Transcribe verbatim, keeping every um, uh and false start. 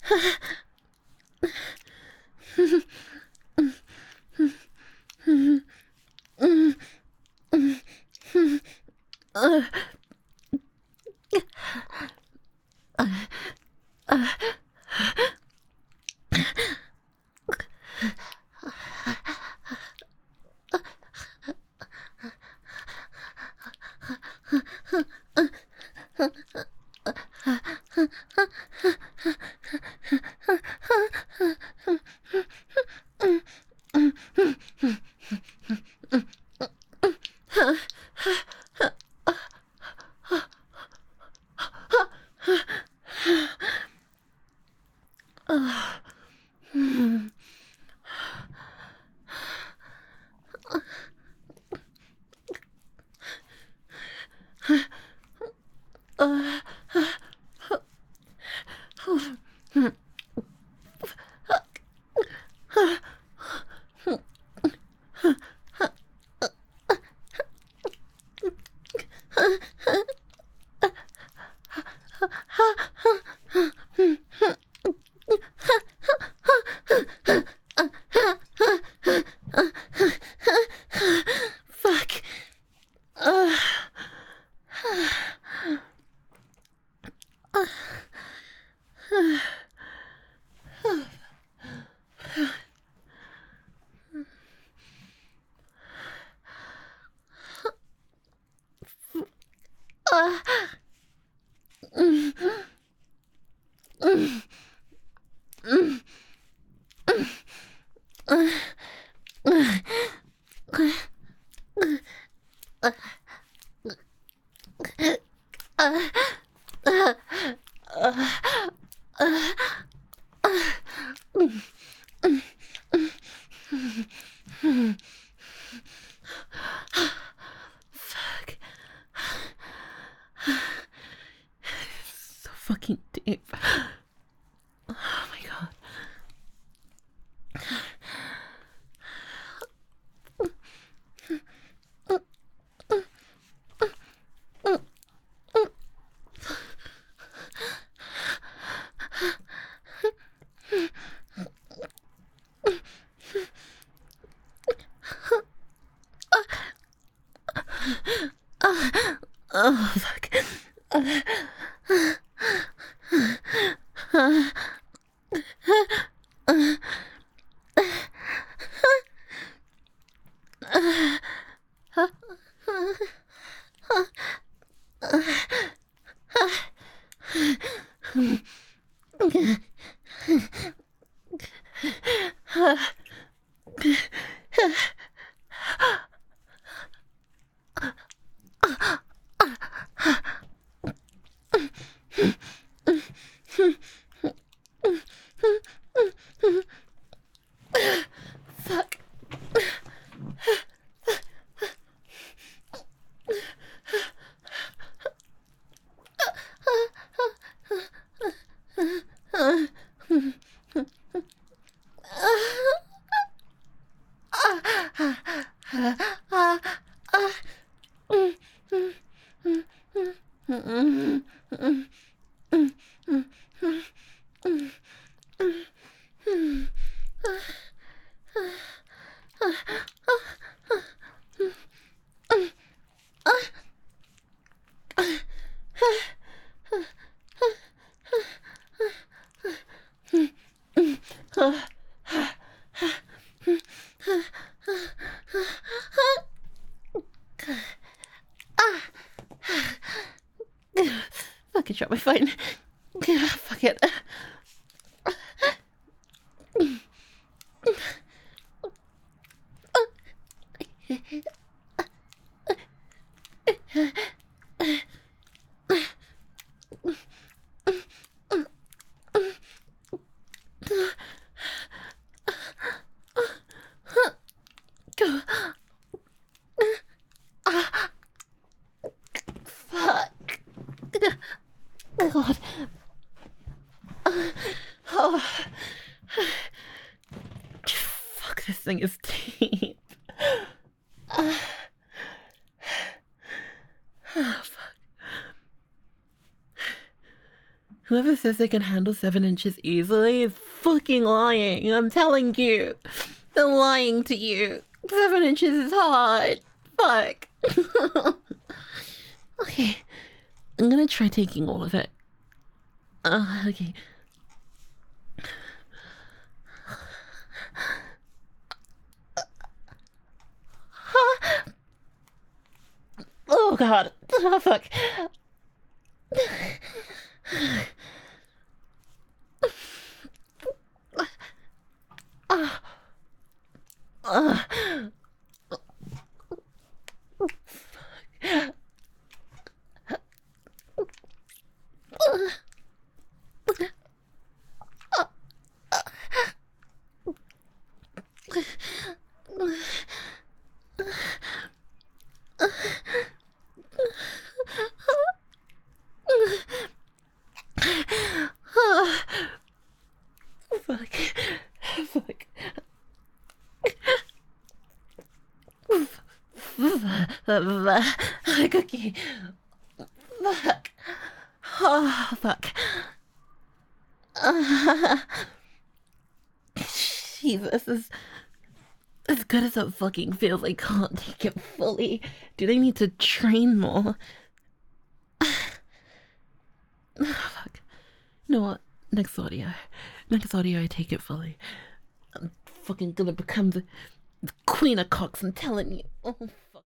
Fuck. Uh. Fuck. So fucking deep. Oh my god. Oh, fuck. Fuck. Fucking drop my phone. Fuck it. Fuck. God. Oh. Fuck, this thing is deep. Oh, fuck. Whoever says they can handle seven inches easily is fucking lying. I'm telling you. They're lying to you. Seven inches is hard. Fuck. Okay. I'm gonna try taking all of it. Uh, okay. Oh god. Oh fuck. Uh, uh, fuck. Fuck. Cookie. Fuck. Oh, fuck. Uh, Jesus, this is as good as it fucking feels. I can't take it fully. Do they need to train more? Oh, fuck. You know what? Next audio. Next audio, I take it fully. I'm fucking gonna become the, the queen of cocks, I'm telling you. Oh,